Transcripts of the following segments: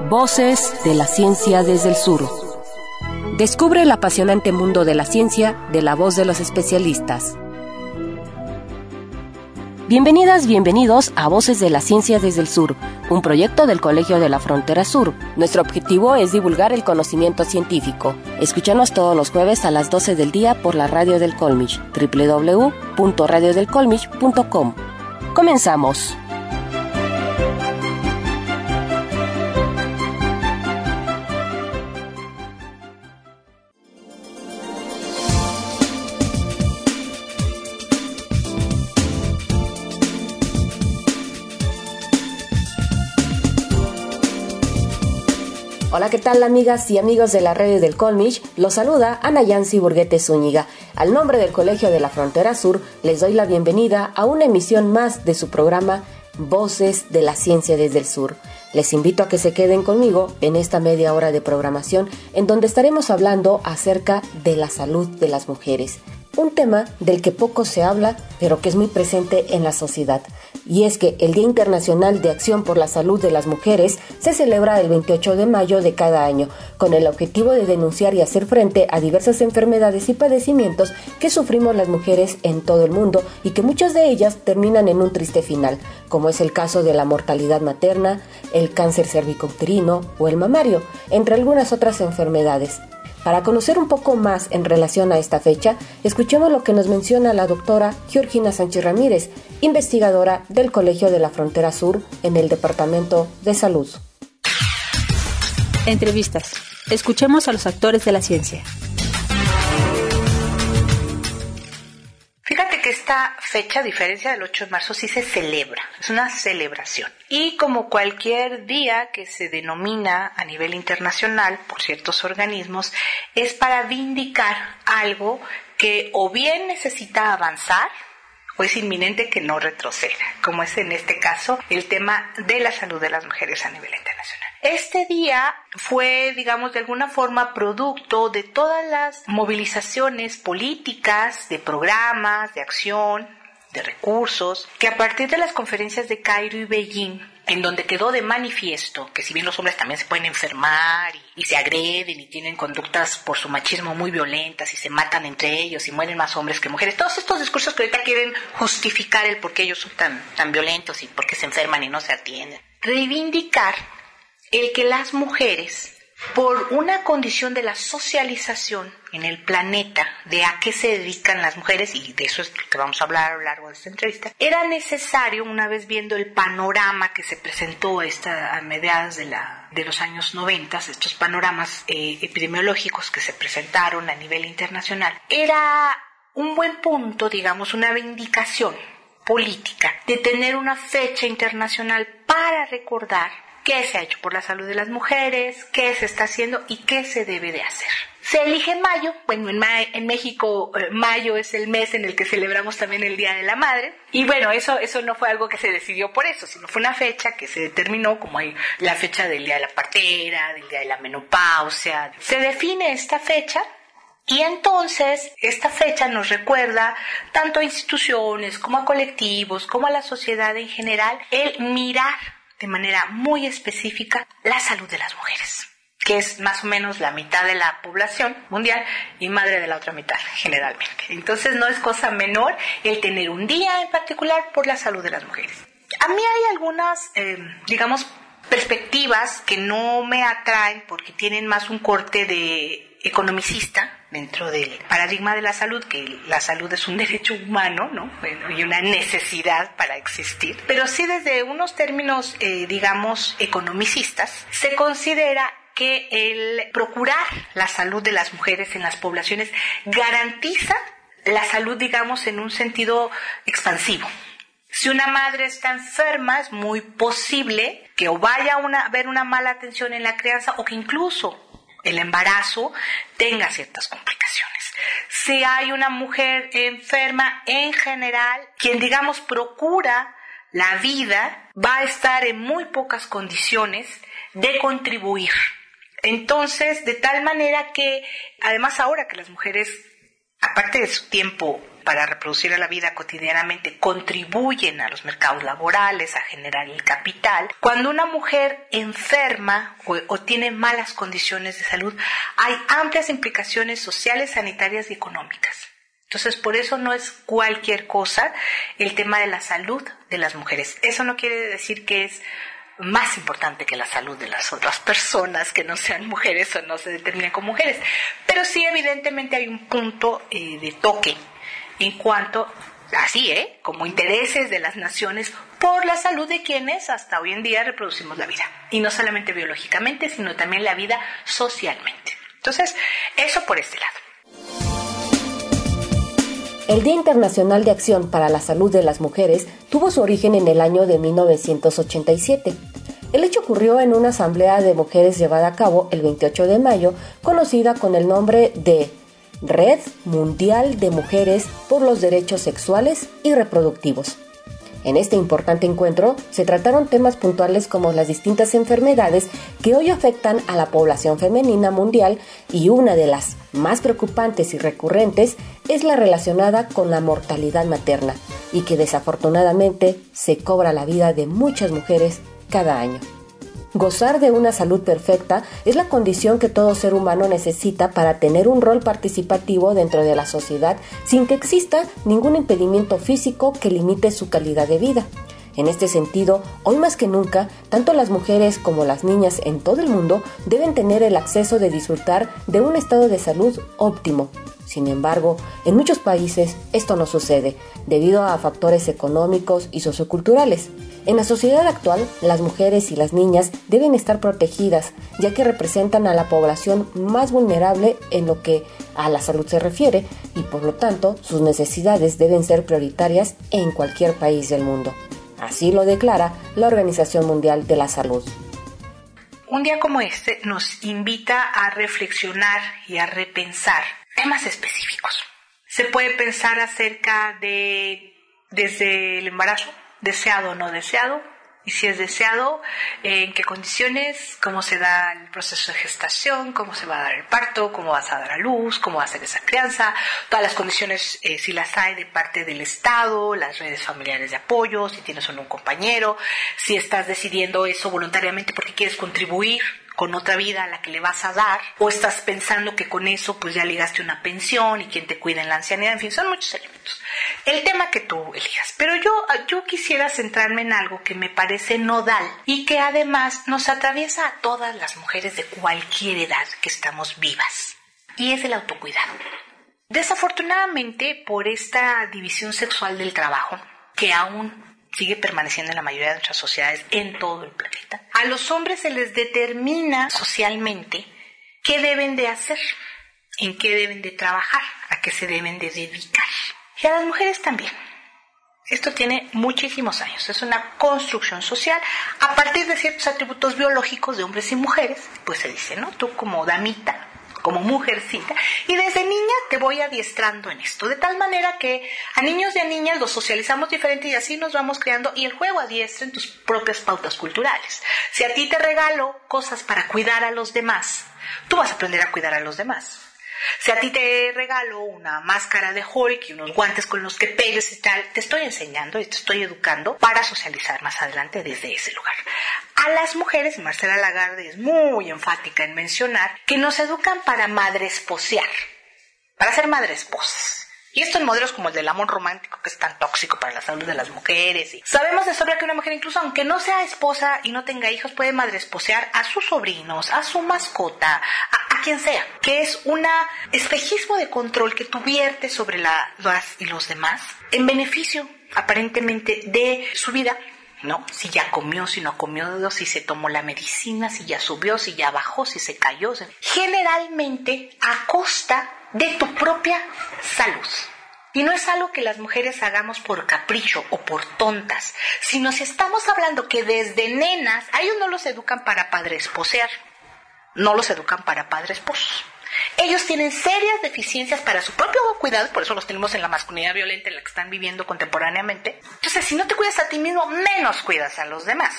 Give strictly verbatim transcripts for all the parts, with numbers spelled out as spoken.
Voces de la ciencia desde el sur. Descubre el apasionante mundo de la ciencia de la voz de los especialistas. Bienvenidas, bienvenidos a Voces de la Ciencia desde el Sur, un proyecto del Colegio de la Frontera Sur. Nuestro objetivo es divulgar el conocimiento científico. Escúchanos todos los jueves a las doce del día por la radio del Colmich, doble u doble u doble u punto radio del colmich punto com. Comenzamos. Hola, ¿qué tal, amigas y amigos de la radio del Colmich? Los saluda Ana Yancy Burguete Zúñiga. Al nombre del Colegio de la Frontera Sur, les doy la bienvenida a una emisión más de su programa Voces de la Ciencia desde el Sur. Les invito a que se queden conmigo en esta media hora de programación, en donde estaremos hablando acerca de la salud de las mujeres. Un tema del que poco se habla, pero que es muy presente en la sociedad. Y es que el Día Internacional de Acción por la Salud de las Mujeres se celebra el veintiocho de mayo de cada año, con el objetivo de denunciar y hacer frente a diversas enfermedades y padecimientos que sufrimos las mujeres en todo el mundo y que muchas de ellas terminan en un triste final, como es el caso de la mortalidad materna, el cáncer cervicouterino o el mamario, entre algunas otras enfermedades. Para conocer un poco más en relación a esta fecha, escuchemos lo que nos menciona la doctora Georgina Sánchez Ramírez, investigadora del Colegio de la Frontera Sur en el Departamento de Salud. Entrevistas. Escuchemos a los actores de la ciencia. Fíjate que esta fecha, a diferencia del ocho de marzo, sí se celebra, es una celebración. Y como cualquier día que se denomina a nivel internacional por ciertos organismos, es para vindicar algo que o bien necesita avanzar o es inminente que no retroceda, como es en este caso el tema de la salud de las mujeres a nivel internacional. Este día fue, digamos, de alguna forma producto de todas las movilizaciones políticas, de programas, de acción, de recursos, que a partir de las conferencias de Cairo y Beijing, en donde quedó de manifiesto que si bien los hombres también se pueden enfermar y, y se agreden y tienen conductas por su machismo muy violentas y se matan entre ellos y mueren más hombres que mujeres, todos estos discursos que ahorita quieren justificar el por qué ellos son tan, tan violentos y por qué se enferman y no se atienden. Reivindicar el que las mujeres, por una condición de la socialización en el planeta, de a qué se dedican las mujeres, y de eso es lo que vamos a hablar a lo largo de esta entrevista, era necesario, una vez viendo el panorama que se presentó esta, a mediados de, la, de los años noventa, estos panoramas eh, epidemiológicos que se presentaron a nivel internacional, era un buen punto, digamos, una vindicación política de tener una fecha internacional para recordar qué se ha hecho por la salud de las mujeres, qué se está haciendo y qué se debe de hacer. Se elige mayo, bueno, en, ma- en México eh, mayo es el mes en el que celebramos también el Día de la Madre, y bueno, eso, eso no fue algo que se decidió por eso, sino fue una fecha que se determinó como hay la fecha del Día de la Partera, del Día de la Menopausia. Se define esta fecha. Y entonces, esta fecha nos recuerda tanto a instituciones como a colectivos, como a la sociedad en general, el mirar de manera muy específica la salud de las mujeres, que es más o menos la mitad de la población mundial y madre de la otra mitad generalmente. Entonces no es cosa menor el tener un día en particular por la salud de las mujeres. A mí hay algunas, eh, digamos, perspectivas que no me atraen porque tienen más un corte de economicista dentro del paradigma de la salud, que la salud es un derecho humano, ¿no? Bueno, y una necesidad para existir. Pero sí desde unos términos, eh, digamos, economicistas, se considera que el procurar la salud de las mujeres en las poblaciones garantiza la salud, digamos, en un sentido expansivo. Si una madre está enferma, es muy posible que o vaya a una, haber una mala atención en la crianza o que incluso el embarazo tenga ciertas complicaciones. Si hay una mujer enferma, en general, quien, digamos, procura la vida, va a estar en muy pocas condiciones de contribuir. Entonces, de tal manera que, además ahora que las mujeres, aparte de su tiempo para reproducir a la vida cotidianamente contribuyen a los mercados laborales, a generar el capital. Cuando una mujer enferma o, o tiene malas condiciones de salud, hay amplias implicaciones sociales, sanitarias y económicas. Entonces, por eso no es cualquier cosa el tema de la salud de las mujeres. Eso no quiere decir que es más importante que la salud de las otras personas que no sean mujeres o no se determinen como mujeres. Pero sí, evidentemente hay un punto eh, de toque en cuanto, así, ¿eh? como intereses de las naciones por la salud de quienes hasta hoy en día reproducimos la vida. Y no solamente biológicamente, sino también la vida socialmente. Entonces, eso por este lado. El Día Internacional de Acción para la Salud de las Mujeres tuvo su origen en el año de mil novecientos ochenta y siete. El hecho ocurrió en una asamblea de mujeres llevada a cabo el veintiocho de mayo, conocida con el nombre de Red Mundial de Mujeres por los Derechos Sexuales y Reproductivos. En este importante encuentro se trataron temas puntuales como las distintas enfermedades que hoy afectan a la población femenina mundial, y una de las más preocupantes y recurrentes es la relacionada con la mortalidad materna, y que desafortunadamente se cobra la vida de muchas mujeres cada año. Gozar de una salud perfecta es la condición que todo ser humano necesita para tener un rol participativo dentro de la sociedad sin que exista ningún impedimento físico que limite su calidad de vida. En este sentido, hoy más que nunca, tanto las mujeres como las niñas en todo el mundo deben tener el acceso de disfrutar de un estado de salud óptimo. Sin embargo, en muchos países esto no sucede, debido a factores económicos y socioculturales. En la sociedad actual, las mujeres y las niñas deben estar protegidas, ya que representan a la población más vulnerable en lo que a la salud se refiere, y por lo tanto, sus necesidades deben ser prioritarias en cualquier país del mundo. Así lo declara la Organización Mundial de la Salud. Un día como este nos invita a reflexionar y a repensar temas específicos. Se puede pensar acerca de, desde el embarazo, deseado o no deseado, y si es deseado, en qué condiciones, cómo se da el proceso de gestación, cómo se va a dar el parto, cómo vas a dar a luz, cómo va a ser esa crianza, todas las condiciones, eh, si las hay de parte del Estado, las redes familiares de apoyo, si tienes o no un compañero, si estás decidiendo eso voluntariamente porque quieres contribuir con otra vida a la que le vas a dar, o estás pensando que con eso pues ya ligaste una pensión y quien te cuida en la ancianidad, en fin, son muchos elementos. El tema que tú elijas, pero yo, yo quisiera centrarme en algo que me parece nodal y que además nos atraviesa a todas las mujeres de cualquier edad que estamos vivas, y es el autocuidado. Desafortunadamente, por esta división sexual del trabajo, que aún sigue permaneciendo en la mayoría de nuestras sociedades en todo el planeta, a los hombres se les determina socialmente qué deben de hacer, en qué deben de trabajar, a qué se deben de dedicar. Y a las mujeres también. Esto tiene muchísimos años. Es una construcción social a partir de ciertos atributos biológicos de hombres y mujeres. Pues se dice, ¿no? Tú como damita, como mujercita, y desde niña te voy adiestrando en esto, de tal manera que a niños y a niñas los socializamos diferente y así nos vamos creando, y el juego adiestra en tus propias pautas culturales. Si a ti te regalo cosas para cuidar a los demás, tú vas a aprender a cuidar a los demás. Si a ti te regalo una máscara de Hulk y unos guantes con los que pegues y tal, te estoy enseñando y te estoy educando para socializar más adelante desde ese lugar. A las mujeres, Marcela Lagarde es muy enfática en mencionar que nos educan para madresposear, para ser madresposas. Y esto en modelos como el del amor romántico, que es tan tóxico para la salud de las mujeres. Y sabemos de sobra que una mujer, incluso aunque no sea esposa y no tenga hijos, puede madresposear a sus sobrinos, a su mascota, a, a quien sea. Que es un espejismo de control que tú viertes sobre la, las y los demás en beneficio, aparentemente, de su vida. ¿No? Si ya comió, si no comió, si se tomó la medicina, si ya subió, si ya bajó, si se cayó. Generalmente a costa de tu propia salud. Y no es algo que las mujeres hagamos por capricho o por tontas, sino si estamos hablando que desde nenas, a ellos no los educan para padresposear, no los educan para padresposos. Ellos tienen serias deficiencias para su propio cuidado, por eso los tenemos en la masculinidad violenta en la que están viviendo contemporáneamente. Entonces, si no te cuidas a ti mismo, menos cuidas a los demás.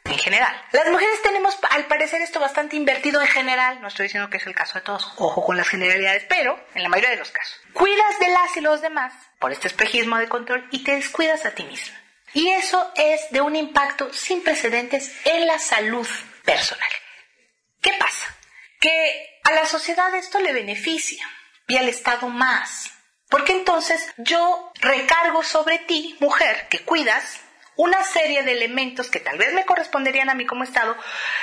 en general. Las mujeres tenemos, al parecer, esto bastante invertido en general. No estoy diciendo que es el caso de todos, ojo con las generalidades, pero en la mayoría de los casos. Cuidas de las y los demás por este espejismo de control y te descuidas a ti misma. Y eso es de un impacto sin precedentes en la salud personal. ¿Qué pasa? Que a la sociedad esto le beneficia y al Estado más. Porque entonces yo recargo sobre ti, mujer, que cuidas una serie de elementos que tal vez me corresponderían a mí como Estado,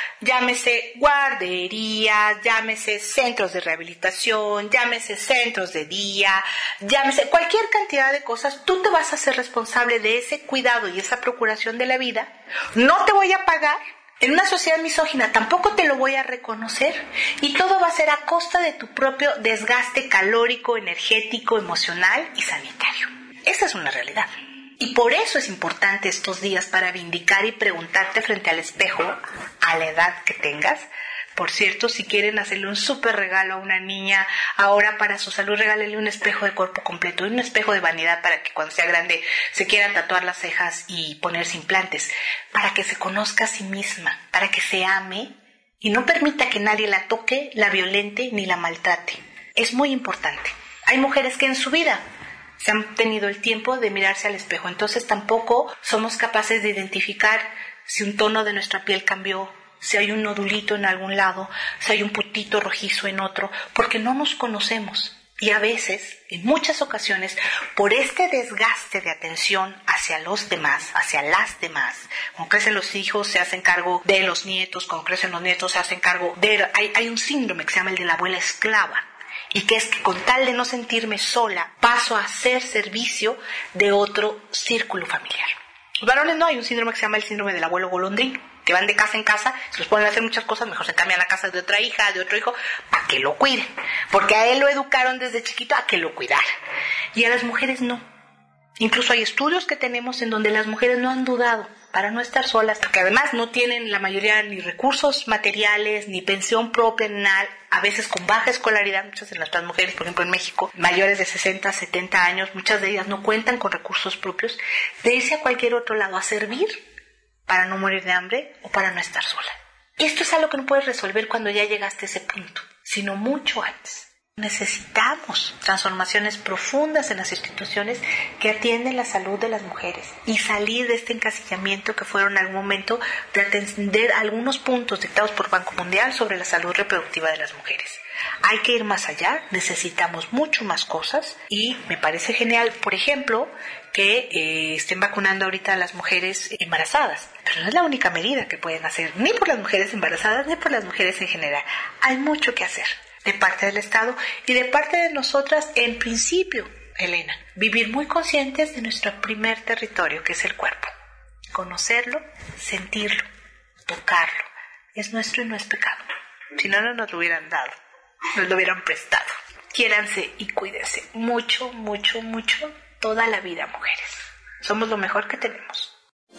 llámese guarderías, llámese centros de rehabilitación, llámese centros de día, llámese cualquier cantidad de cosas. Tú te vas a ser responsable de ese cuidado y esa procuración de la vida. No te voy a pagar. En una sociedad misógina tampoco te lo voy a reconocer y todo va a ser a costa de tu propio desgaste calórico, energético, emocional y sanitario. Esa es una realidad. Y por eso es importante estos días para vindicar y preguntarte frente al espejo, a la edad que tengas. Por cierto, si quieren hacerle un súper regalo a una niña, ahora para su salud regálenle un espejo de cuerpo completo, un espejo de vanidad para que cuando sea grande se quiera tatuar las cejas y ponerse implantes, para que se conozca a sí misma, para que se ame y no permita que nadie la toque, la violente ni la maltrate. Es muy importante. Hay mujeres que en su vida se han tenido el tiempo de mirarse al espejo, entonces tampoco somos capaces de identificar si un tono de nuestra piel cambió, si hay un nodulito en algún lado, si hay un puntito rojizo en otro, porque no nos conocemos. Y a veces, en muchas ocasiones, por este desgaste de atención hacia los demás, hacia las demás, cuando crecen los hijos se hacen cargo de los nietos, cuando crecen los nietos se hacen cargo de... Hay, hay un síndrome que se llama el de la abuela esclava, y que es que con tal de no sentirme sola, paso a hacer servicio de otro círculo familiar. Los varones no, hay un síndrome que se llama el síndrome del abuelo golondrín, que van de casa en casa, se los ponen a hacer muchas cosas, mejor se cambian a casa de otra hija, de otro hijo, para que lo cuiden. Porque a él lo educaron desde chiquito a que lo cuidara. Y a las mujeres no. Incluso hay estudios que tenemos en donde las mujeres no han dudado para no estar solas, porque además no tienen la mayoría ni recursos materiales, ni pensión propia, ni nada, a veces con baja escolaridad. Muchas de nuestras mujeres, por ejemplo en México, mayores de sesenta, setenta años, muchas de ellas no cuentan con recursos propios, de irse a cualquier otro lado a servir para no morir de hambre o para no estar sola. Y esto es algo que no puedes resolver cuando ya llegaste a ese punto, sino mucho antes. Necesitamos transformaciones profundas en las instituciones que atienden la salud de las mujeres y salir de este encasillamiento que fueron en algún momento de atender algunos puntos dictados por Banco Mundial sobre la salud reproductiva de las mujeres. Hay que ir más allá, necesitamos mucho más cosas y me parece genial, por ejemplo, que eh, estén vacunando ahorita a las mujeres embarazadas. Pero no es la única medida que pueden hacer, ni por las mujeres embarazadas, ni por las mujeres en general. Hay mucho que hacer de parte del Estado y de parte de nosotras en principio, Elena. Vivir muy conscientes de nuestro primer territorio, que es el cuerpo. Conocerlo, sentirlo, tocarlo. Es nuestro y no es pecado. Si no, no nos lo hubieran dado, nos lo hubieran prestado. Quiéranse y cuídense mucho, mucho, mucho, toda la vida, mujeres. Somos lo mejor que tenemos.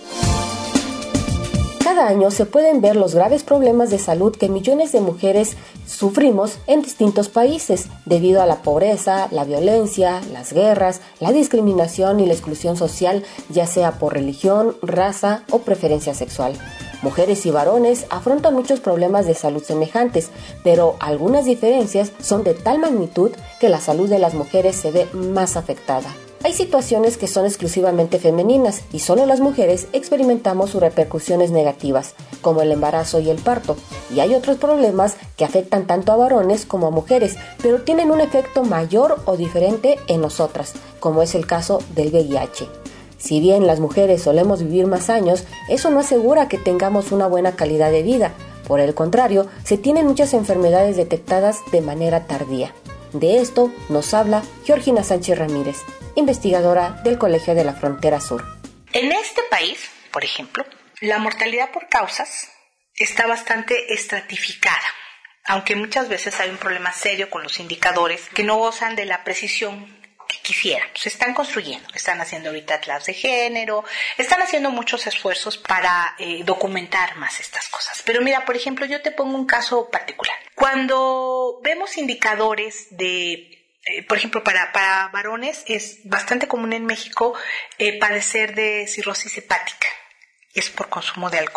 Cada año se pueden ver los graves problemas de salud que millones de mujeres sufrimos en distintos países debido a la pobreza, la violencia, las guerras, la discriminación y la exclusión social, ya sea por religión, raza o preferencia sexual. Mujeres y varones afrontan muchos problemas de salud semejantes, pero algunas diferencias son de tal magnitud que la salud de las mujeres se ve más afectada. Hay situaciones que son exclusivamente femeninas y solo las mujeres experimentamos sus repercusiones negativas, como el embarazo y el parto, y hay otros problemas que afectan tanto a varones como a mujeres, pero tienen un efecto mayor o diferente en nosotras, como es el caso del V I H. Si bien las mujeres solemos vivir más años, eso no asegura que tengamos una buena calidad de vida. Por el contrario, se tienen muchas enfermedades detectadas de manera tardía. De esto nos habla Georgina Sánchez Ramírez, investigadora del Colegio de la Frontera Sur. En este país, por ejemplo, la mortalidad por causas está bastante estratificada, aunque muchas veces hay un problema serio con los indicadores que no gozan de la precisión que quisieran. Se están construyendo, están haciendo ahorita atlas de género, están haciendo muchos esfuerzos para eh, documentar más estas cosas. Pero mira, por ejemplo, yo te pongo un caso particular. Cuando vemos indicadores de Eh, por ejemplo, para, para varones es bastante común en México eh, padecer de cirrosis hepática. Es por consumo de alcohol.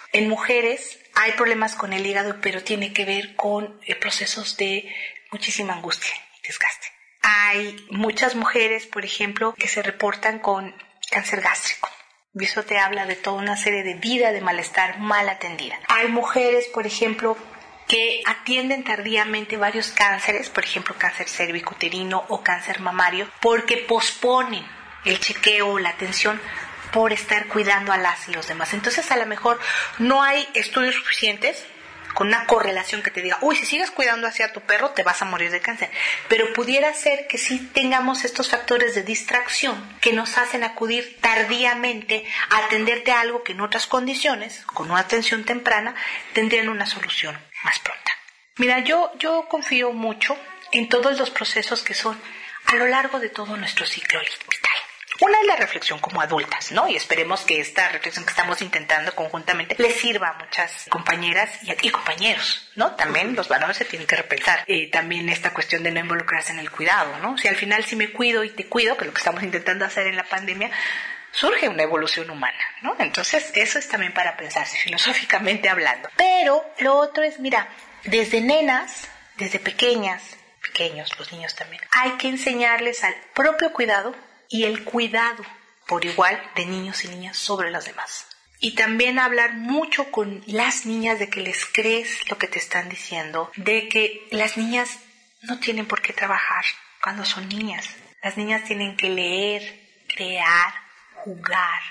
En mujeres hay problemas con el hígado, pero tiene que ver con eh, procesos de muchísima angustia y desgaste. Hay muchas mujeres, por ejemplo, que se reportan con cáncer gástrico. Y eso te habla de toda una serie de vida de malestar mal atendida. Hay mujeres, por ejemplo, que atienden tardíamente varios cánceres, por ejemplo, cáncer cervicuterino o cáncer mamario, porque posponen el chequeo o la atención por estar cuidando a las y los demás. Entonces, a lo mejor no hay estudios suficientes con una correlación que te diga, uy, si sigues cuidando hacia tu perro, te vas a morir de cáncer. Pero pudiera ser que sí tengamos estos factores de distracción que nos hacen acudir tardíamente a atenderte a algo que en otras condiciones, con una atención temprana, tendrían una solución más pronta. Mira, yo, yo confío mucho en todos los procesos que son a lo largo de todo nuestro ciclo vital. Una es la reflexión como adultas, ¿no? Y esperemos que esta reflexión que estamos intentando conjuntamente les sirva a muchas compañeras y, y compañeros, ¿no? También los varones se tienen que repensar. Eh, también esta cuestión de no involucrarse en el cuidado, ¿no? Si al final si me cuido y te cuido, que es lo que estamos intentando hacer en la pandemia, surge una evolución humana, ¿no? Entonces eso es también para pensarse, filosóficamente hablando. Pero lo otro es, mira, desde nenas, desde pequeñas, pequeños, los niños también, hay que enseñarles al propio cuidado y el cuidado por igual de niños y niñas sobre los demás. Y también hablar mucho con las niñas de que les crees lo que te están diciendo, de que las niñas no tienen por qué trabajar cuando son niñas. Las niñas tienen que leer, crear, jugar,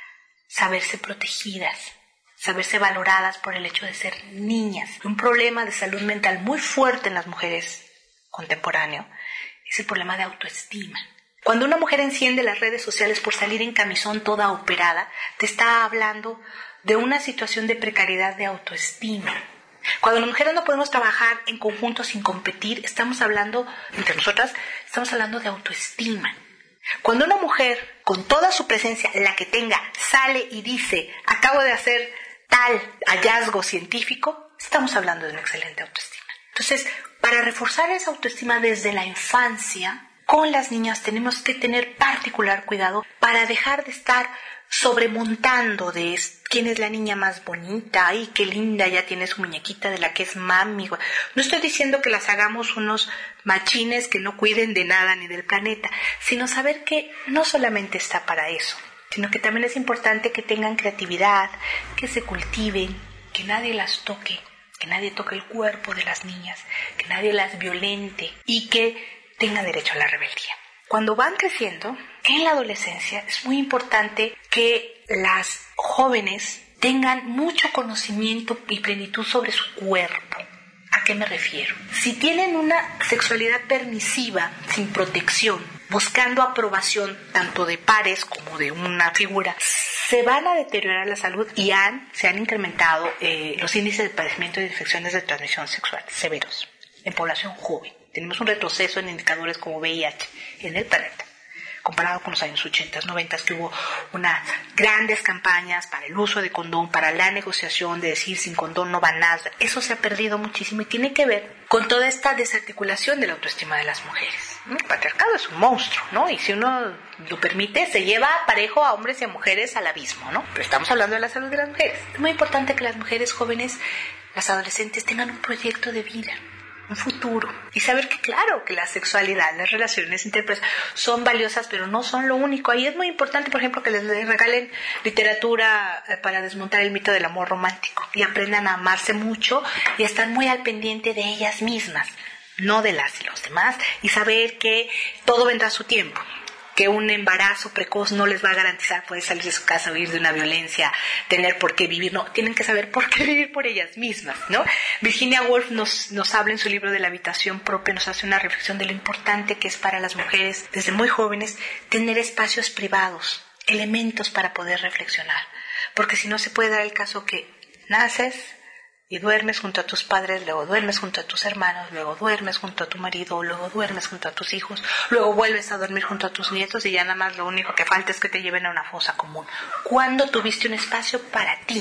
saberse protegidas, saberse valoradas por el hecho de ser niñas. Un problema de salud mental muy fuerte en las mujeres contemporáneo es el problema de autoestima. Cuando una mujer enciende las redes sociales por salir en camisón toda operada, te está hablando de una situación de precariedad de autoestima. Cuando las mujeres no podemos trabajar en conjunto sin competir, estamos hablando, entre nosotras, estamos hablando de autoestima. Cuando una mujer, con toda su presencia, la que tenga, sale y dice, acabo de hacer tal hallazgo científico, estamos hablando de una excelente autoestima. Entonces, para reforzar esa autoestima desde la infancia, con las niñas tenemos que tener particular cuidado para dejar de estar sobremontando de quién es la niña más bonita, ay, qué linda, ya tiene su muñequita de la que es mami. No estoy diciendo que las hagamos unos machines que no cuiden de nada ni del planeta, sino saber que no solamente está para eso, sino que también es importante que tengan creatividad, que se cultiven, que nadie las toque, que nadie toque el cuerpo de las niñas, que nadie las violente y que tengan derecho a la rebeldía. Cuando van creciendo, en la adolescencia, es muy importante que las jóvenes tengan mucho conocimiento y plenitud sobre su cuerpo. ¿A qué me refiero? Si tienen una sexualidad permisiva, sin protección, buscando aprobación tanto de pares como de una figura, se van a deteriorar la salud y han, se han incrementado eh, los índices de padecimiento de infecciones de transmisión sexual severos en población joven. Tenemos un retroceso en indicadores como V I H en el planeta, comparado con los años ochenta, noventa, que hubo unas grandes campañas para el uso de condón, para la negociación de decir sin condón no va nada. Eso se ha perdido muchísimo y tiene que ver con toda esta desarticulación de la autoestima de las mujeres. El patriarcado es un monstruo, ¿no? Y si uno lo permite, se lleva parejo a hombres y a mujeres al abismo, ¿no? Pero estamos hablando de la salud de las mujeres. Es muy importante que las mujeres jóvenes, las adolescentes, tengan un proyecto de vida, un futuro, y saber que claro, que la sexualidad, las relaciones interpersonales son valiosas, pero no son lo único. Ahí es muy importante, por ejemplo, que les regalen literatura para desmontar el mito del amor romántico y aprendan a amarse mucho y a estar muy al pendiente de ellas mismas, no de las y los demás, y saber que todo vendrá a su tiempo, que un embarazo precoz no les va a garantizar poder salir de su casa, huir de una violencia, tener por qué vivir. No, tienen que saber por qué vivir por ellas mismas, ¿no? Virginia Woolf nos, nos habla en su libro de la habitación propia, nos hace una reflexión de lo importante que es para las mujeres, desde muy jóvenes, tener espacios privados, elementos para poder reflexionar. Porque si no se puede dar el caso que naces y duermes junto a tus padres, luego duermes junto a tus hermanos, luego duermes junto a tu marido, luego duermes junto a tus hijos, luego vuelves a dormir junto a tus nietos y ya nada más lo único que falta es que te lleven a una fosa común. ¿Cuándo tuviste un espacio para ti?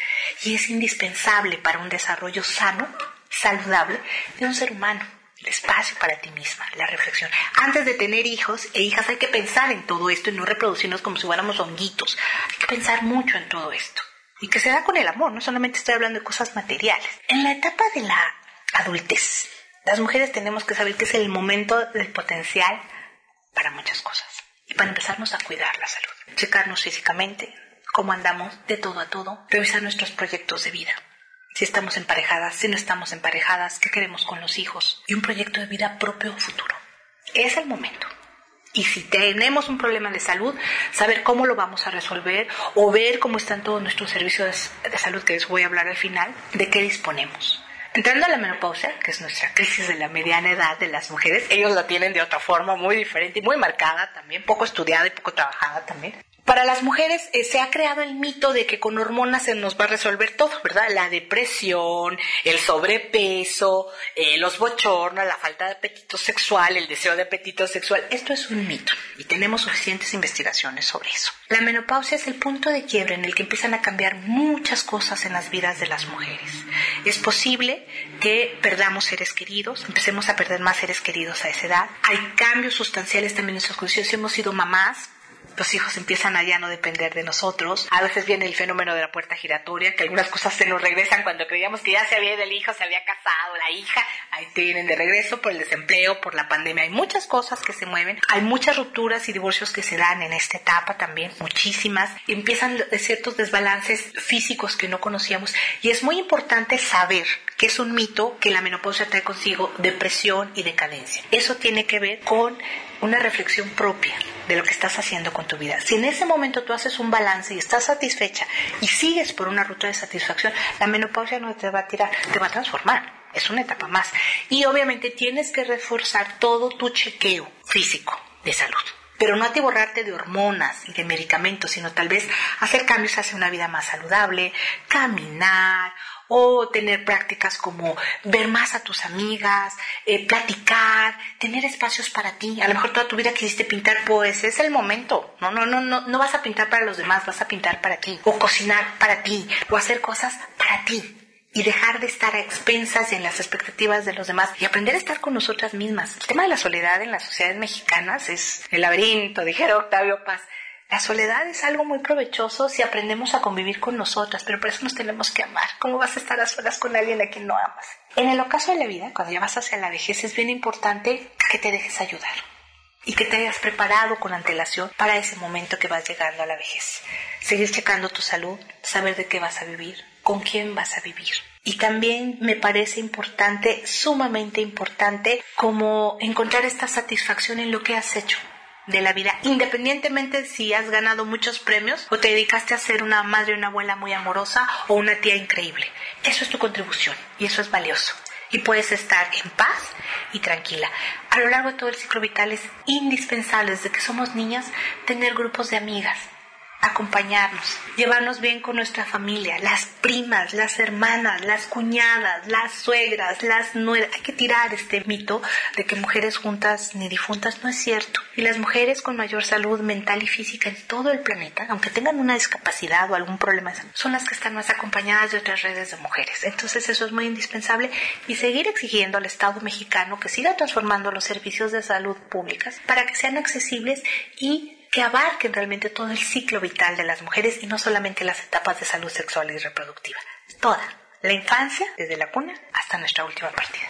Y es indispensable para un desarrollo sano, saludable de un ser humano. El espacio para ti misma, la reflexión. Antes de tener hijos e hijas hay que pensar en todo esto y no reproducirnos como si fuéramos honguitos. Hay que pensar mucho en todo esto. y que se da con el amor, no solamente estoy hablando de cosas materiales. En la etapa de la adultez, las mujeres tenemos que saber que es el momento del potencial para muchas cosas y para empezarnos a cuidar la salud, checarnos físicamente, cómo andamos de todo a todo, revisar nuestros proyectos de vida, si estamos emparejadas, si no estamos emparejadas, qué queremos con los hijos y un proyecto de vida propio futuro. Es el momento. Y si tenemos un problema de salud, saber cómo lo vamos a resolver o ver cómo están todos nuestros servicios de salud, que les voy a hablar al final, de qué disponemos. Entrando a la menopausia, que es nuestra crisis de la mediana edad de las mujeres, ellos la tienen de otra forma muy diferente y muy marcada también, poco estudiada y poco trabajada también. Para las mujeres eh, se ha creado el mito de que con hormonas se nos va a resolver todo, ¿verdad? La depresión, el sobrepeso, eh, los bochornos, la falta de apetito sexual, el deseo de apetito sexual. Esto es un mito y tenemos suficientes investigaciones sobre eso. La menopausia es el punto de quiebre en el que empiezan a cambiar muchas cosas en las vidas de las mujeres. Es posible que perdamos seres queridos, empecemos a perder más seres queridos a esa edad. Hay cambios sustanciales también en nuestros condiciones. Si hemos sido mamás, los hijos empiezan a ya no depender de nosotros. A veces viene el fenómeno de la puerta giratoria, que algunas cosas se nos regresan cuando creíamos que ya se había ido el hijo, se había casado, la hija, ahí te vienen de regreso por el desempleo, por la pandemia. Hay muchas cosas que se mueven, hay muchas rupturas y divorcios que se dan en esta etapa también, muchísimas. Empiezan ciertos desbalances físicos que no conocíamos y es muy importante saber que es un mito que la menopausia trae consigo depresión y decadencia. Eso tiene que ver con una reflexión propia de lo que estás haciendo con tu vida. Si en ese momento tú haces un balance y estás satisfecha y sigues por una ruta de satisfacción, la menopausia no te va a tirar, te va a transformar. Es una etapa más. Y obviamente tienes que reforzar todo tu chequeo físico de salud. Pero no atiborrarte de hormonas y de medicamentos, sino tal vez hacer cambios hacia una vida más saludable, caminar o tener prácticas como ver más a tus amigas, eh, platicar, tener espacios para ti. A lo mejor toda tu vida quisiste pintar, pues es el momento. No, no, no, no, no vas a pintar para los demás, vas a pintar para ti. O cocinar para ti, o hacer cosas para ti. Y dejar de estar a expensas y en las expectativas de los demás y aprender a estar con nosotras mismas. El tema de la soledad en las sociedades mexicanas es el laberinto, dijera Octavio Paz. La soledad es algo muy provechoso si aprendemos a convivir con nosotras, pero por eso nos tenemos que amar. ¿Cómo vas a estar a solas con alguien a quien no amas? En el ocaso de la vida, cuando ya vas hacia la vejez, es bien importante que te dejes ayudar y que te hayas preparado con antelación para ese momento que vas llegando a la vejez. Seguir checando tu salud, saber de qué vas a vivir, con quién vas a vivir. Y también me parece importante, sumamente importante, como encontrar esta satisfacción en lo que has hecho de la vida, independientemente si has ganado muchos premios o te dedicaste a ser una madre o una abuela muy amorosa o una tía increíble. Eso es tu contribución y eso es valioso. Y puedes estar en paz y tranquila. A lo largo de todo el ciclo vital es indispensable, desde que somos niñas, tener grupos de amigas, acompañarnos, llevarnos bien con nuestra familia, las primas, las hermanas, las cuñadas, las suegras, las nueras. Hay que tirar este mito de que mujeres juntas ni difuntas, no es cierto. Y las mujeres con mayor salud mental y física en todo el planeta, aunque tengan una discapacidad o algún problema de salud, son las que están más acompañadas de otras redes de mujeres. Entonces eso es muy indispensable y seguir exigiendo al Estado mexicano que siga transformando los servicios de salud públicas para que sean accesibles y que abarquen realmente todo el ciclo vital de las mujeres y no solamente las etapas de salud sexual y reproductiva. Toda, la infancia, desde la cuna hasta nuestra última partida.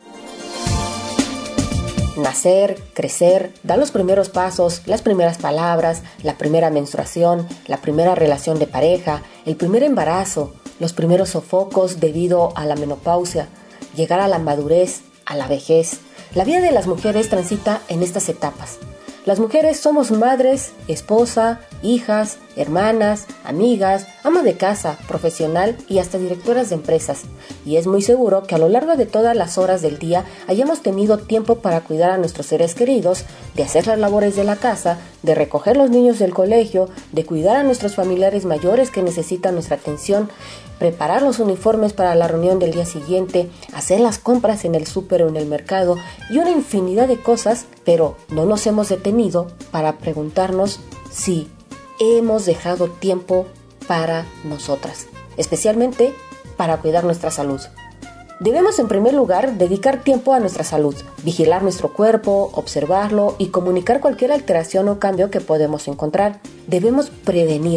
Nacer, crecer, dar los primeros pasos, las primeras palabras, la primera menstruación, la primera relación de pareja, el primer embarazo, los primeros sofocos debido a la menopausia, llegar a la madurez, a la vejez. La vida de las mujeres transita en estas etapas. Las mujeres somos madres, esposa, hijas, hermanas, amigas, ama de casa, profesional y hasta directoras de empresas. Y es muy seguro que a lo largo de todas las horas del día hayamos tenido tiempo para cuidar a nuestros seres queridos, de hacer las labores de la casa, de recoger los niños del colegio, de cuidar a nuestros familiares mayores que necesitan nuestra atención, preparar los uniformes para la reunión del día siguiente, hacer las compras en el súper o en el mercado y una infinidad de cosas, pero no nos hemos detenido para preguntarnos si hemos dejado tiempo para nosotras, especialmente para cuidar nuestra salud. Debemos en primer lugar dedicar tiempo a nuestra salud, vigilar nuestro cuerpo, observarlo y comunicar cualquier alteración o cambio que podemos encontrar. Debemos prevenir,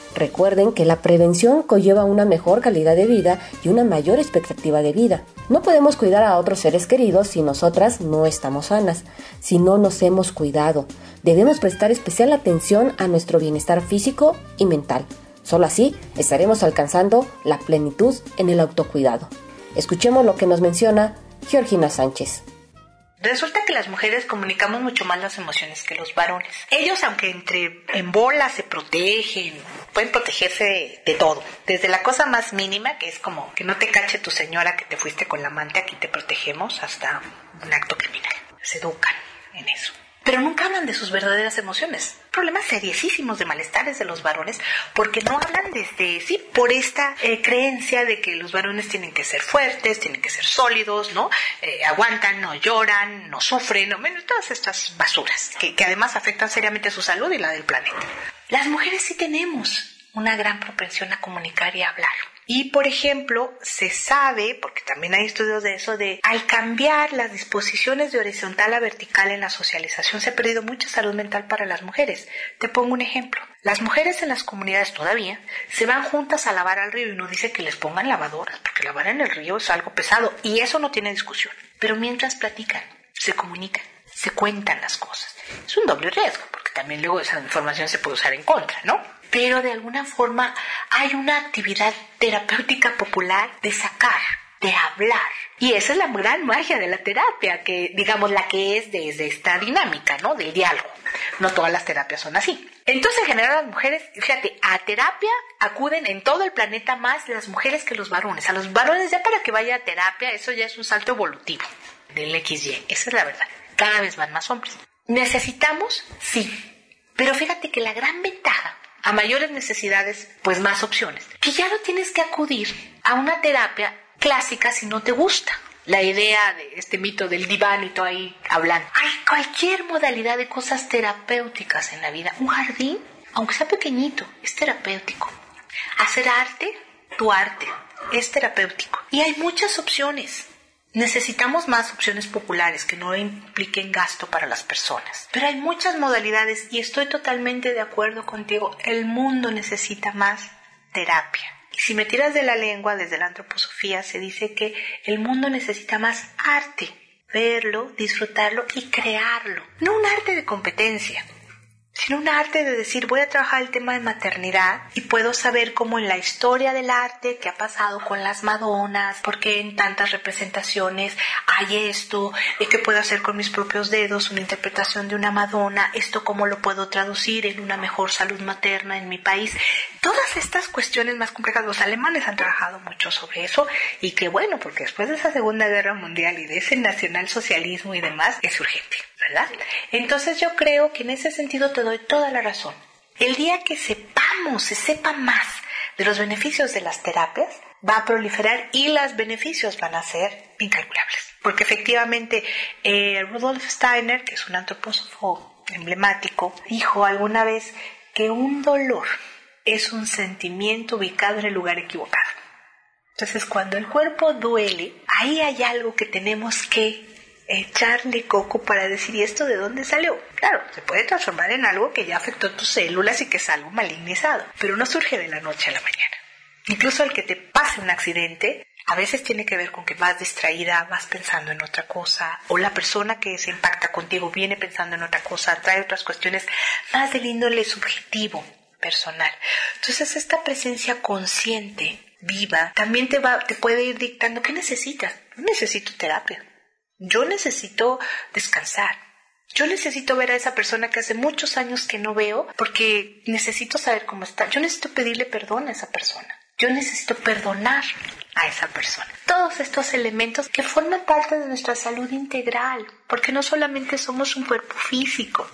Recuerden que la prevención conlleva una mejor calidad de vida y una mayor expectativa de vida. No podemos cuidar a otros seres queridos si nosotras no estamos sanas, si no nos hemos cuidado. Debemos prestar especial atención a nuestro bienestar físico y mental. Solo así estaremos alcanzando la plenitud en el autocuidado. Escuchemos lo que nos menciona Georgina Sánchez. Resulta que las mujeres comunicamos mucho más las emociones que los varones. Ellos, aunque entre en bola se protegen, pueden protegerse de, de todo. Desde la cosa más mínima, que es como que no te cache tu señora que te fuiste con la amante, aquí te protegemos, hasta un acto criminal. Se educan en eso. Pero nunca hablan de sus verdaderas emociones. Problemas seriosísimos de malestares de los varones, porque no hablan desde, sí, por esta eh, creencia de que los varones tienen que ser fuertes, tienen que ser sólidos, ¿no? Eh, aguantan, no lloran, no sufren, no, bueno, todas estas basuras, que, que además afectan seriamente su salud y la del planeta. Las mujeres sí tenemos una gran propensión a comunicar y a hablar. Y, por ejemplo, se sabe, porque también hay estudios de eso, de al cambiar las disposiciones de horizontal a vertical en la socialización se ha perdido mucha salud mental para las mujeres. Te pongo un ejemplo. Las mujeres en las comunidades todavía se van juntas a lavar al río y no dice que les pongan lavadoras, porque lavar en el río es algo pesado y eso no tiene discusión. Pero mientras platican, se comunican, se cuentan las cosas. Es un doble riesgo, porque también luego esa información se puede usar en contra, ¿no? Pero de alguna forma hay una actividad terapéutica popular de sacar, de hablar. Y esa es la gran magia de la terapia, que digamos la que es desde esta dinámica, ¿no? Del diálogo. No todas las terapias son así. Entonces, en general, las mujeres, fíjate, a terapia acuden en todo el planeta más las mujeres que los varones. A los varones ya para que vaya a terapia, eso ya es un salto evolutivo del equis ye. Esa es la verdad. Cada vez van más hombres. ¿Necesitamos? Sí. Pero fíjate que la gran ventaja, a mayores necesidades, pues más opciones. Que ya no tienes que acudir a una terapia clásica si no te gusta. La idea de este mito del diván y todo ahí hablando. Hay cualquier modalidad de cosas terapéuticas en la vida. Un jardín, aunque sea pequeñito, es terapéutico. Hacer arte, tu arte, es terapéutico. Y hay muchas opciones. Necesitamos más opciones populares que no impliquen gasto para las personas. Pero hay muchas modalidades y estoy totalmente de acuerdo contigo. El mundo necesita más terapia. Y si me tiras de la lengua, desde la antroposofía se dice que el mundo necesita más arte. Verlo, disfrutarlo y crearlo. No un arte de competencia, sino un arte de decir, voy a trabajar el tema de maternidad y puedo saber cómo en la historia del arte, qué ha pasado con las Madonas, por qué en tantas representaciones hay esto, qué puedo hacer con mis propios dedos, una interpretación de una Madonna, esto cómo lo puedo traducir en una mejor salud materna en mi país. Todas estas cuestiones más complejas, los alemanes han trabajado mucho sobre eso y que bueno, porque después de esa Segunda Guerra Mundial y de ese nacionalsocialismo y demás, es urgente, ¿verdad? Entonces yo creo que en ese sentido te doy toda la razón. El día que sepamos, se sepa más de los beneficios de las terapias, va a proliferar y los beneficios van a ser incalculables. Porque efectivamente eh, Rudolf Steiner, que es un antropósofo emblemático, dijo alguna vez que un dolor es un sentimiento ubicado en el lugar equivocado. Entonces, cuando el cuerpo duele, ahí hay algo que tenemos que echarle coco para decir, ¿y esto de dónde salió? Claro, se puede transformar en algo que ya afectó tus células y que es algo malignizado, pero no surge de la noche a la mañana. Incluso el que te pase un accidente, a veces tiene que ver con que vas distraída, vas pensando en otra cosa, o la persona que se impacta contigo viene pensando en otra cosa, trae otras cuestiones más del índole subjetivo, personal. Entonces, esta presencia consciente, viva, también te va, te puede ir dictando qué necesitas. Yo necesito terapia. Yo necesito descansar. Yo necesito ver a esa persona que hace muchos años que no veo porque necesito saber cómo está. Yo necesito pedirle perdón a esa persona. Yo necesito perdonar a esa persona. Todos estos elementos que forman parte de nuestra salud integral, porque no solamente somos un cuerpo físico.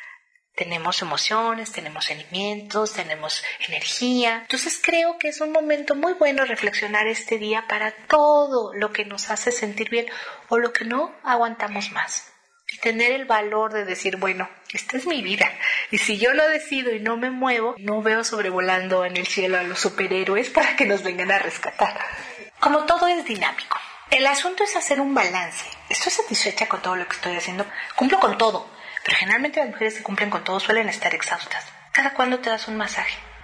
Tenemos emociones, tenemos sentimientos, tenemos energía. Entonces creo que es un momento muy bueno reflexionar este día para todo lo que nos hace sentir bien o lo que no aguantamos más. Y tener el valor de decir, bueno, esta es mi vida. Y si yo lo decido y no me muevo, no veo sobrevolando en el cielo a los superhéroes para que nos vengan a rescatar. Como todo es dinámico. El asunto es hacer un balance. Estoy satisfecha con todo lo que estoy haciendo. Cumplo con todo. Pero generalmente las mujeres que cumplen con todo suelen estar exhaustas. ¿Cada cuándo te das un masaje?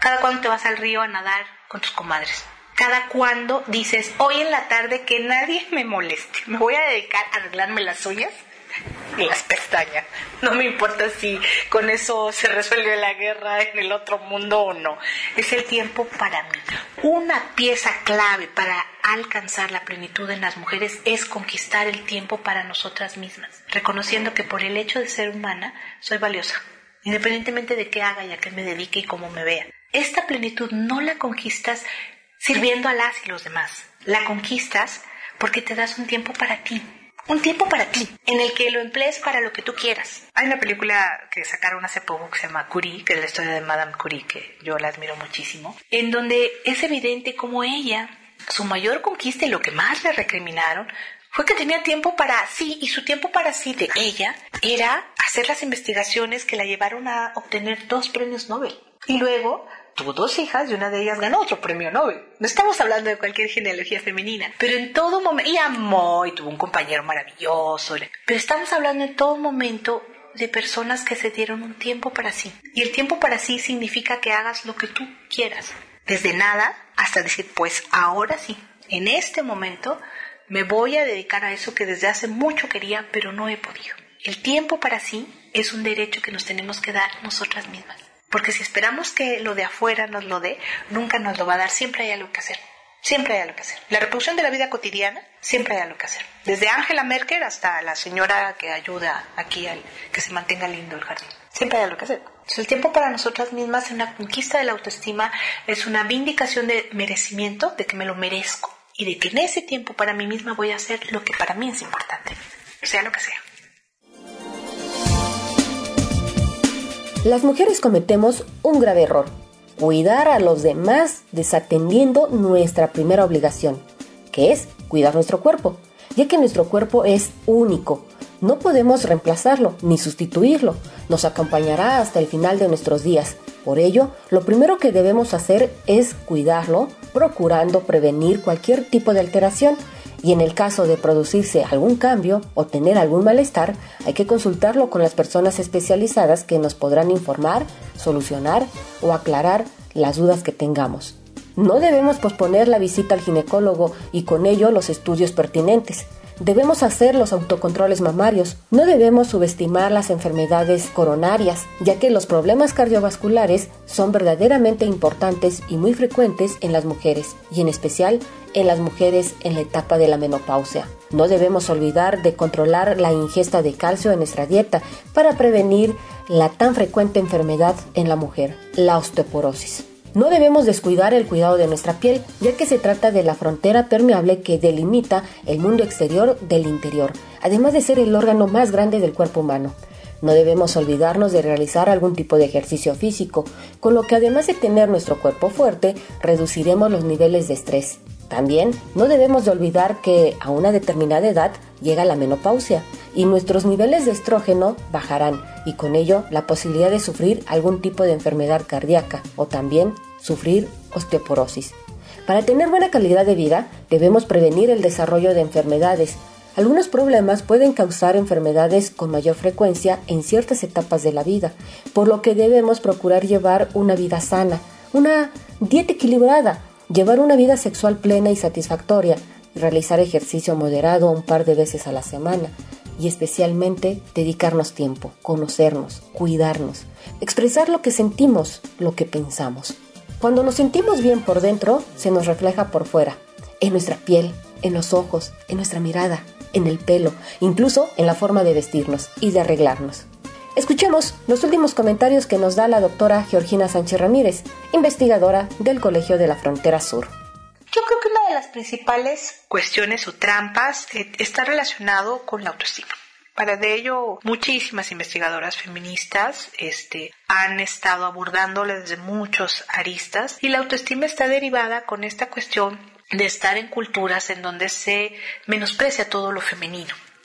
¿Cada cuándo te vas al río a nadar con tus comadres? ¿Cada cuándo dices, hoy en la tarde que nadie me moleste, me voy a dedicar a arreglarme las uñas y las pestañas? No me importa si con eso se resuelve la guerra en el otro mundo o no. Es el tiempo para mí. Una pieza clave para alcanzar la plenitud en las mujeres es conquistar el tiempo para nosotras mismas, reconociendo que por el hecho de ser humana soy valiosa, independientemente de qué haga y a qué me dedique y cómo me vea. Esta plenitud no la conquistas sirviendo a las y los demás. La conquistas porque te das un tiempo para ti. Un tiempo para ti, en el que lo emplees para lo que tú quieras. Hay una película que sacaron hace poco que se llama Curie, que es la historia de Madame Curie, que yo la admiro muchísimo, en donde es evidente cómo ella, su mayor conquista y lo que más le recriminaron, fue que tenía tiempo para sí, y su tiempo para sí de ella era hacer las investigaciones que la llevaron a obtener dos premios Nobel. Y luego tuvo dos hijas y una de ellas ganó otro premio Nobel. No estamos hablando de cualquier genealogía femenina, pero en todo momento, y amó y tuvo un compañero maravilloso, pero estamos hablando en todo momento de personas que se dieron un tiempo para sí. Y el tiempo para sí significa que hagas lo que tú quieras, desde nada hasta decir, pues ahora sí, en este momento me voy a dedicar a eso que desde hace mucho quería, pero no he podido. El tiempo para sí es un derecho que nos tenemos que dar nosotras mismas. Porque si esperamos que lo de afuera nos lo dé, nunca nos lo va a dar. Siempre hay algo que hacer. Siempre hay algo que hacer. La reproducción de la vida cotidiana, siempre hay algo que hacer. Desde Angela Merkel hasta la señora que ayuda aquí al que se mantenga lindo el jardín. Siempre hay algo que hacer. Entonces, el tiempo para nosotras mismas es una conquista de la autoestima, es una vindicación de merecimiento, de que me lo merezco. Y de que en ese tiempo para mí misma voy a hacer lo que para mí es importante. Sea lo que sea. Las mujeres cometemos un grave error: cuidar a los demás desatendiendo nuestra primera obligación, que es cuidar nuestro cuerpo, ya que nuestro cuerpo es único. No podemos reemplazarlo ni sustituirlo. Nos acompañará hasta el final de nuestros días. Por ello, lo primero que debemos hacer es cuidarlo, procurando prevenir cualquier tipo de alteración. Y en el caso de producirse algún cambio o tener algún malestar, hay que consultarlo con las personas especializadas que nos podrán informar, solucionar o aclarar las dudas que tengamos. No debemos posponer la visita al ginecólogo y con ello los estudios pertinentes. Debemos hacer los autocontroles mamarios. No debemos subestimar las enfermedades coronarias, ya que los problemas cardiovasculares son verdaderamente importantes y muy frecuentes en las mujeres, y en especial en las mujeres en la etapa de la menopausia. No debemos olvidar de controlar la ingesta de calcio en nuestra dieta para prevenir la tan frecuente enfermedad en la mujer, la osteoporosis. No debemos descuidar el cuidado de nuestra piel, ya que se trata de la frontera permeable que delimita el mundo exterior del interior, además de ser el órgano más grande del cuerpo humano. No debemos olvidarnos de realizar algún tipo de ejercicio físico, con lo que además de tener nuestro cuerpo fuerte, reduciremos los niveles de estrés. También no debemos de olvidar que a una determinada edad llega la menopausia y nuestros niveles de estrógeno bajarán, y con ello la posibilidad de sufrir algún tipo de enfermedad cardíaca o también sufrir osteoporosis. Para tener buena calidad de vida debemos prevenir el desarrollo de enfermedades. Algunos problemas pueden causar enfermedades con mayor frecuencia en ciertas etapas de la vida, por lo que debemos procurar llevar una vida sana, una dieta equilibrada, llevar una vida sexual plena y satisfactoria, realizar ejercicio moderado un par de veces a la semana y especialmente dedicarnos tiempo, conocernos, cuidarnos, expresar lo que sentimos, lo que pensamos. Cuando nos sentimos bien por dentro, se nos refleja por fuera, en nuestra piel, en los ojos, en nuestra mirada, en el pelo, incluso en la forma de vestirnos y de arreglarnos. Escuchemos los últimos comentarios que nos da la doctora Georgina Sánchez Ramírez, investigadora del Colegio de la Frontera Sur. Yo creo que una de las principales cuestiones o trampas eh, está relacionado con la autoestima. Para de ello, muchísimas investigadoras feministas este, han estado abordándole desde muchos aristas, y la autoestima está derivada con esta cuestión de estar en culturas en donde se menosprecia todo lo femenino.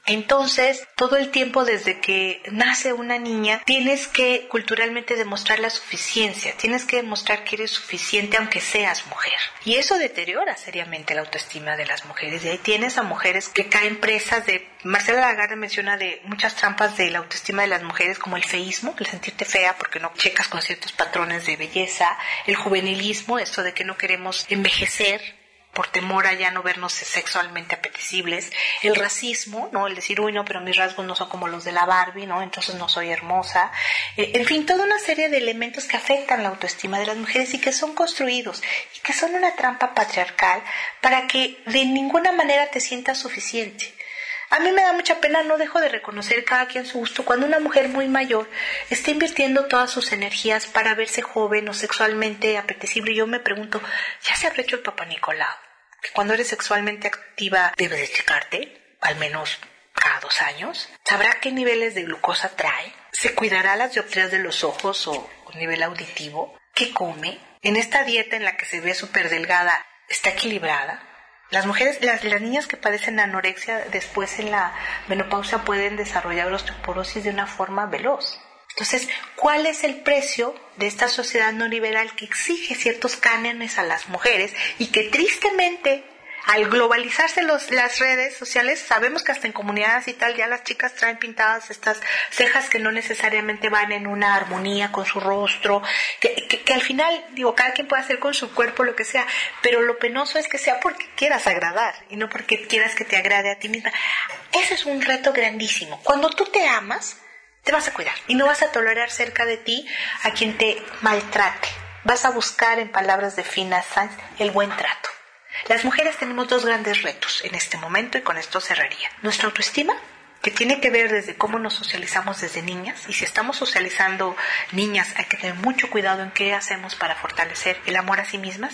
Entonces, todo el tiempo desde que nace una niña, tienes que culturalmente demostrar la suficiencia, tienes que demostrar que eres suficiente aunque seas mujer. Y eso deteriora seriamente la autoestima de las mujeres. Y ahí tienes a mujeres que caen presas de... Marcela Lagarde menciona de muchas trampas de la autoestima de las mujeres, como el feísmo, el sentirte fea porque no checas con ciertos patrones de belleza, el juvenilismo, esto de que no queremos envejecer por temor a ya no vernos sexualmente apetecibles, el racismo, ¿no? El decir, uy, no, pero mis rasgos no son como los de la Barbie, ¿no? Entonces no soy hermosa. Eh, en fin, toda una serie de elementos que afectan la autoestima de las mujeres y que son construidos y que son una trampa patriarcal para que de ninguna manera te sientas suficiente. A mí me da mucha pena, no dejo de reconocer cada quien su gusto, cuando una mujer muy mayor está invirtiendo todas sus energías para verse joven o sexualmente apetecible. Y yo me pregunto, ¿ya se habrá hecho el Papá Nicolau? Que cuando eres sexualmente activa debes de checarte, al menos cada dos años. ¿Sabrá qué niveles de glucosa trae? ¿Se cuidará las dioptrías de los ojos o a nivel auditivo? ¿Qué come? En esta dieta en la que se ve súper delgada, ¿está equilibrada? Las mujeres, las, las niñas que padecen anorexia después en la menopausia pueden desarrollar osteoporosis de una forma veloz. Entonces, ¿cuál es el precio de esta sociedad no liberal que exige ciertos cánones a las mujeres y que tristemente, al globalizarse los, las redes sociales, sabemos que hasta en comunidades y tal ya las chicas traen pintadas estas cejas que no necesariamente van en una armonía con su rostro, que, que, que al final, digo, cada quien puede hacer con su cuerpo lo que sea, pero lo penoso es que sea porque quieras agradar y no porque quieras que te agrade a ti misma. Ese es un reto grandísimo. Cuando tú te amas, te vas a cuidar y no vas a tolerar cerca de ti a quien te maltrate. Vas a buscar, en palabras de Fina Sáenz, el buen trato. Las mujeres tenemos dos grandes retos en este momento y con esto cerraría. Nuestra autoestima, que tiene que ver desde cómo nos socializamos desde niñas, y si estamos socializando niñas hay que tener mucho cuidado en qué hacemos para fortalecer el amor a sí mismas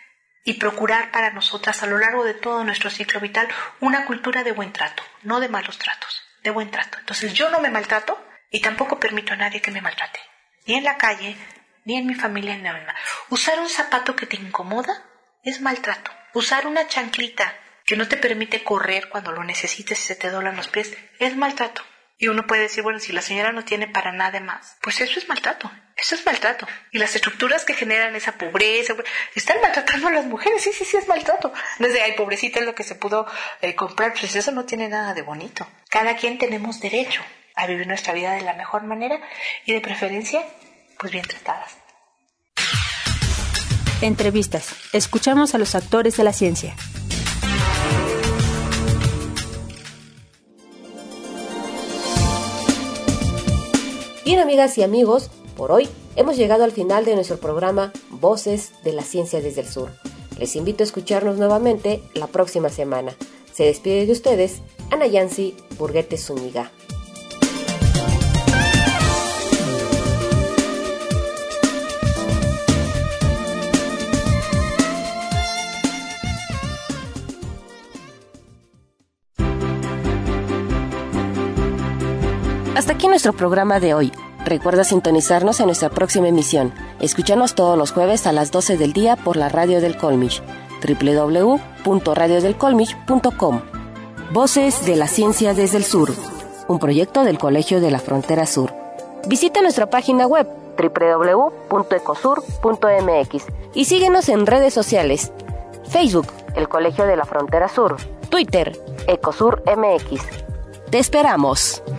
y procurar para nosotras a lo largo de todo nuestro ciclo vital una cultura de buen trato, no de malos tratos, de buen trato. Entonces yo no me maltrato y tampoco permito a nadie que me maltrate, ni en la calle, ni en mi familia, ni en la misma. Usar un zapato que te incomoda es maltrato. Usar una chanclita que no te permite correr cuando lo necesites y se te doblan los pies es maltrato. Y uno puede decir, bueno, si la señora no tiene para nada más, pues eso es maltrato. Eso es maltrato. Y las estructuras que generan esa pobreza, están maltratando a las mujeres. Sí, sí, sí, es maltrato. No es de, ay, pobrecita, es lo que se pudo eh, comprar. Pues eso no tiene nada de bonito. Cada quien tenemos derecho a vivir nuestra vida de la mejor manera y de preferencia, pues bien tratadas. Entrevistas. Escuchamos a los actores de la ciencia. Bien, amigas y amigos, por hoy hemos llegado al final de nuestro programa Voces de la Ciencia desde el Sur. Les invito a escucharnos nuevamente la próxima semana. Se despide de ustedes Ana Yancy Burguete Zúñiga. Hasta aquí nuestro programa de hoy. Recuerda sintonizarnos en nuestra próxima emisión. Escúchanos todos los jueves a las doce del día por la Radio del Colmich, doble u doble u doble u punto radio del colmich punto com. Voces de la Ciencia desde el Sur, un proyecto del Colegio de la Frontera Sur. Visita nuestra página web doble u doble u doble u punto ecosur punto m x y síguenos en redes sociales: Facebook, el Colegio de la Frontera Sur; Twitter, Ecosur M X. ¡Te esperamos!